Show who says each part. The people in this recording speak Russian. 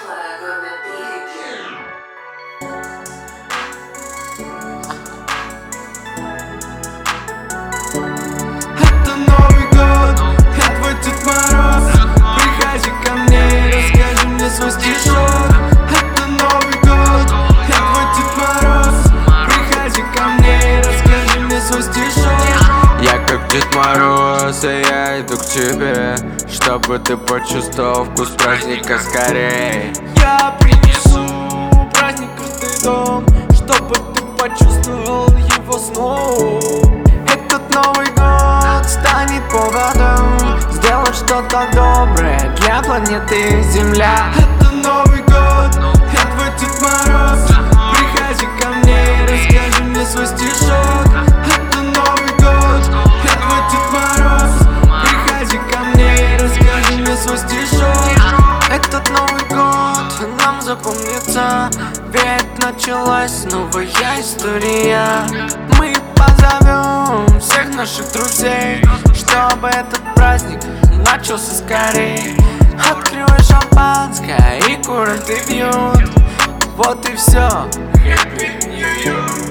Speaker 1: Это Новый год, я твой Дед Мороз. Приходи ко мне и расскажи мне свой стишок. Это Новый год, я твой Дед Мороз. Приходи ко мне и расскажи мне свой стишок.
Speaker 2: Я как Дед Мороз, и я иду к тебе, чтобы ты почувствовал вкус праздника скорее.
Speaker 1: Я принесу праздник в каждый дом, чтобы ты почувствовал его снова. Этот Новый год станет поводом сделать что-то доброе для планеты Земля. Это Новый год, я твой Дед Мороз. Приходи ко мне и расскажи мне свой стишок. Это Новый год, я твой Дед Мороз. Приходи ко мне и расскажи мне свой стишок. Этот Новый год нам запомнится, ведь началась новая история. Мы позовем всех наших друзей, чтобы этот праздник начался скорей. Открывай шампанское и куранты бьют. Вот и все. Happy New Year.